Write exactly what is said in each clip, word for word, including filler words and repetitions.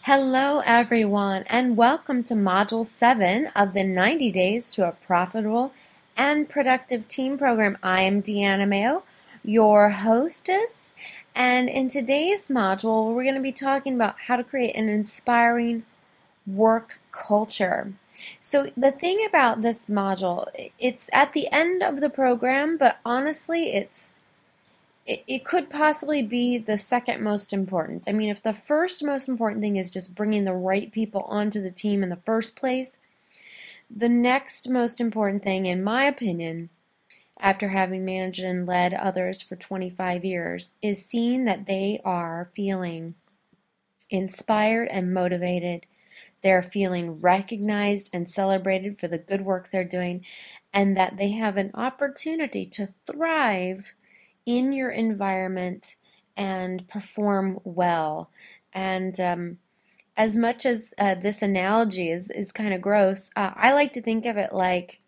Hello, everyone, and welcome to Module seven of the ninety Days to a Profitable and Productive Team program. I am Deanna Mayo, your hostess, and in today's module, we're going to be talking about how to create an inspiring work culture. So the thing about this module, it's at the end of the program, but honestly, it's It, it could possibly be the second most important. I mean, if the first most important thing is just bringing the right people onto the team in the first place, the next most important thing, in my opinion, after having managed and led others for twenty-five years, is seeing that they are feeling inspired and motivated. They're feeling recognized and celebrated for the good work they're doing, and that they have an opportunity to thrive in your environment and perform well. And um, as much as uh, this analogy is, is kind of gross, uh, I like to think of it like,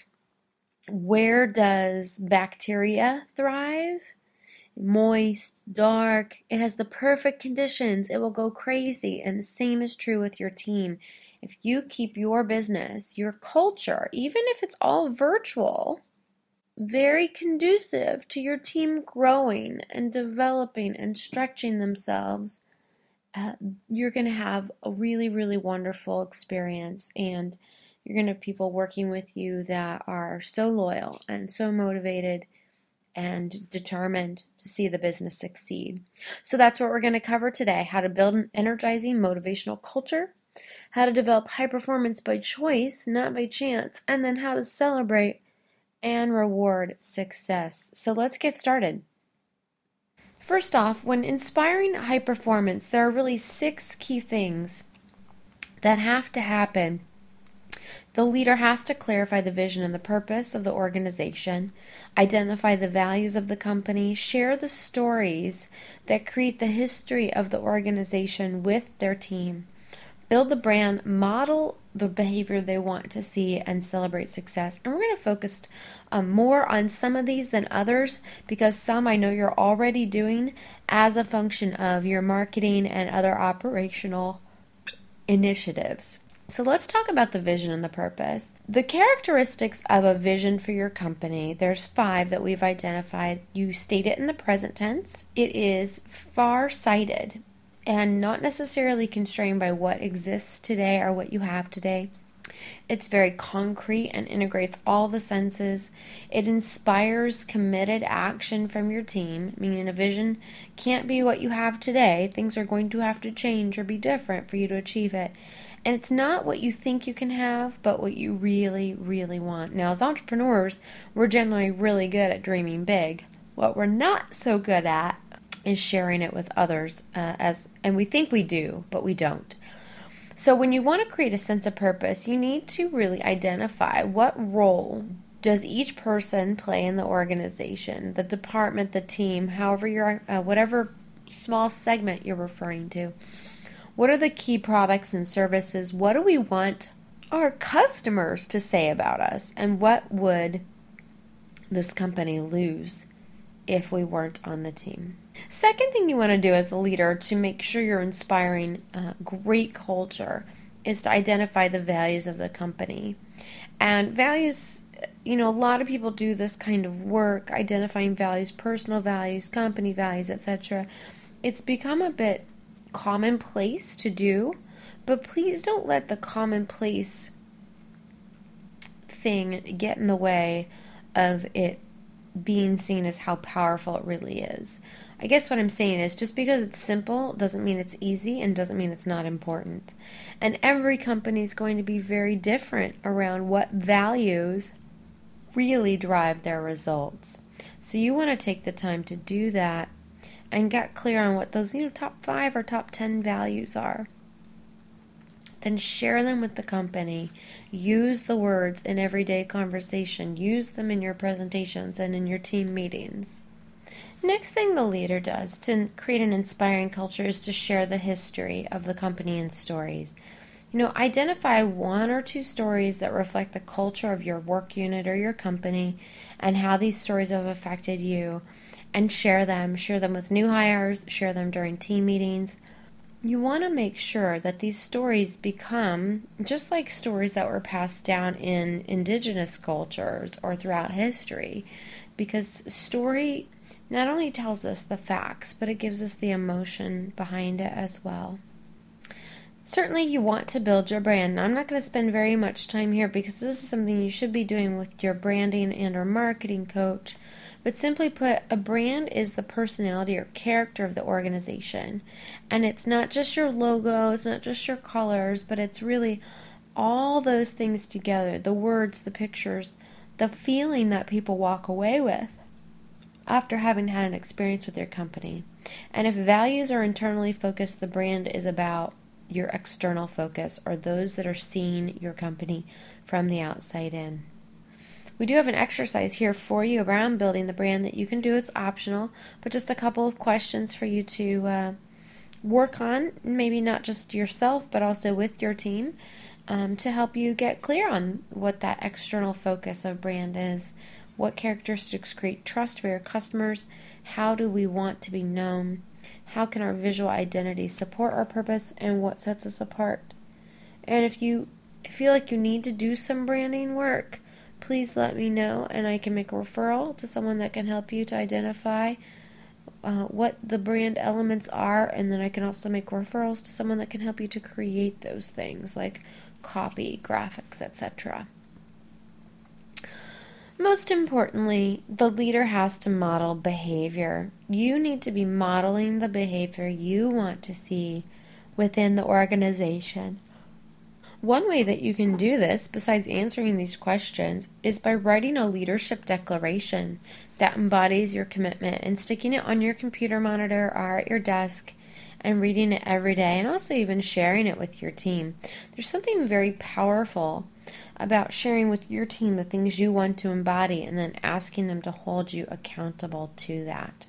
where does bacteria thrive? Moist, dark, it has the perfect conditions, it will go crazy. And the same is true with your team. If you keep your business, your culture, even if it's all virtual, very conducive to your team growing and developing and stretching themselves, uh, you're going to have a really, really wonderful experience, and you're going to have people working with you that are so loyal and so motivated and determined to see the business succeed. So that's what we're going to cover today: how to build an energizing motivational culture, how to develop high performance by choice, not by chance, and then how to celebrate and reward success. So let's get started. First off, when inspiring high performance, there are really six key things that have to happen. The leader has to clarify the vision and the purpose of the organization, identify the values of the company, share the stories that create the history of the organization with their team, build the brand, model the behavior they want to see, and celebrate success. And we're going to focus um, more on some of these than others, because some I know you're already doing as a function of your marketing and other operational initiatives. So let's talk about the vision and the purpose. The characteristics of a vision for your company, there's five that we've identified. You state it in the present tense. It is far-sighted and not necessarily constrained by what exists today or what you have today. It's very concrete and integrates all the senses. It inspires committed action from your team, meaning a vision can't be what you have today. Things are going to have to change or be different for you to achieve it. And it's not what you think you can have, but what you really, really want. Now, as entrepreneurs, we're generally really good at dreaming big. What we're not so good at is sharing it with others, uh, as and we think we do, but we don't. So when you want to create a sense of purpose, you need to really identify what role does each person play in the organization, the department, the team, however you're, uh, whatever small segment you're referring to. What are the key products and services? What do we want our customers to say about us? And what would this company lose if we weren't on the team? Second thing you want to do as the leader to make sure you're inspiring uh, great culture is to identify the values of the company. And values, you know, a lot of people do this kind of work, identifying values, personal values, company values, et cetera. It's become a bit commonplace to do, but please don't let the commonplace thing get in the way of it being seen as how powerful it really is. I guess what I'm saying is, just because it's simple doesn't mean it's easy and doesn't mean it's not important. And every company is going to be very different around what values really drive their results. So you want to take the time to do that and get clear on what those, you know, top five or top ten values are. Then share them with the company. Use the words in everyday conversation. Use them in your presentations and in your team meetings. Next thing the leader does to create an inspiring culture is to share the history of the company and stories. You know, identify one or two stories that reflect the culture of your work unit or your company and how these stories have affected you, and share them. Share them with new hires. Share them during team meetings. you want to make sure that these stories become just like stories that were passed down in indigenous cultures or throughout history, because story not only tells us the facts, but it gives us the emotion behind it as well. Certainly you want to build your brand. Now, I'm not going to spend very much time here because this is something you should be doing with your branding and or marketing coach. But simply put, a brand is the personality or character of the organization. And it's not just your logo, it's not just your colors, but it's really all those things together. The words, the pictures, the feeling that people walk away with after having had an experience with your company. And if values are internally focused, the brand is about your external focus, or those that are seeing your company from the outside in. We do have an exercise here for you around building the brand that you can do. It's optional, but just a couple of questions for you to uh, work on, maybe not just yourself, but also with your team, um, to help you get clear on what that external focus of brand is. What characteristics create trust for your customers? How do we want to be known? How can our visual identity support our purpose, and what sets us apart? And if you feel like you need to do some branding work, please let me know, and I can make a referral to someone that can help you to identify uh, what the brand elements are, and then I can also make referrals to someone that can help you to create those things like copy, graphics, et cetera. Most importantly, the leader has to model behavior. You need to be modeling the behavior you want to see within the organization. One way that you can do this, besides answering these questions, is by writing a leadership declaration that embodies your commitment and sticking it on your computer monitor or at your desk and reading it every day, and also even sharing it with your team. There's something very powerful about sharing with your team the things you want to embody and then asking them to hold you accountable to that.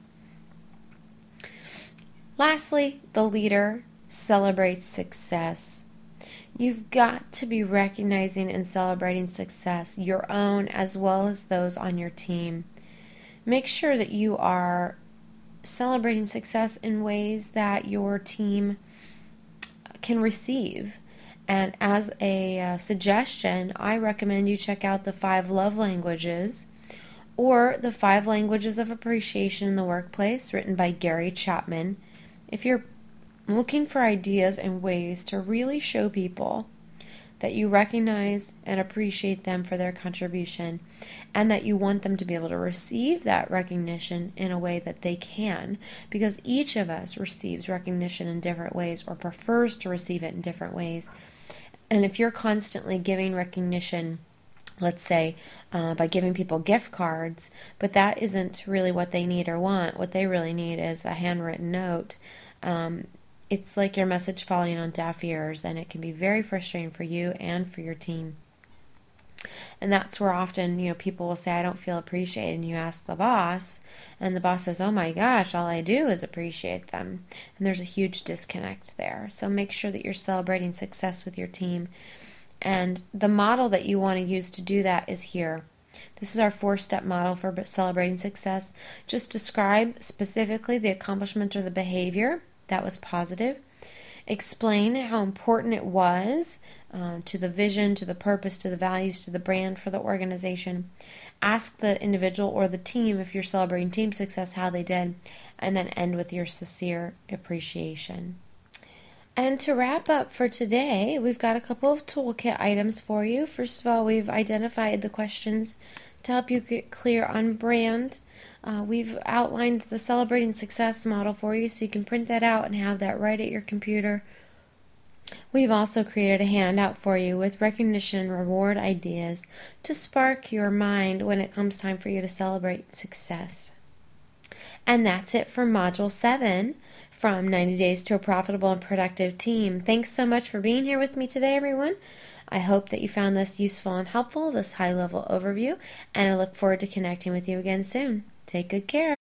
Lastly, the leader celebrates success. You've got to be recognizing and celebrating success, your own as well as those on your team. Make sure that you are celebrating success in ways that your team can receive. And as a uh, suggestion, I recommend you check out the Five Love Languages or the Five Languages of Appreciation in the Workplace, written by Gary Chapman. If you're looking for ideas and ways to really show people that you recognize and appreciate them for their contribution, and that you want them to be able to receive that recognition in a way that they can, because each of us receives recognition in different ways or prefers to receive it in different ways. And if you're constantly giving recognition, let's say, uh, by giving people gift cards, but that isn't really what they need or want, what they really need is a handwritten note, um, it's like your message falling on deaf ears, and it can be very frustrating for you and for your team. And that's where often, you know, people will say, I don't feel appreciated, and you ask the boss, and the boss says, oh my gosh, all I do is appreciate them. And there's a huge disconnect there. So make sure that you're celebrating success with your team. And the model that you want to use to do that is here. This is our four-step model for celebrating success. Just describe specifically the accomplishment or the behavior that was positive. Explain how important it was uh, to the vision, to the purpose, to the values, to the brand for the organization. Ask the individual or the team, if you're celebrating team success, how they did, and then end with your sincere appreciation. And to wrap up for today, we've got a couple of toolkit items for you. First of all, we've identified the questions to help you get clear on brand. Uh, we've outlined the Celebrating Success model for you, so you can print that out and have that right at your computer. We've also created a handout for you with recognition and reward ideas to spark your mind when it comes time for you to celebrate success. And that's it for Module seven from ninety days to a Profitable and Productive Team. Thanks so much for being here with me today, everyone. I hope that you found this useful and helpful, this high-level overview, and I look forward to connecting with you again soon. Take good care.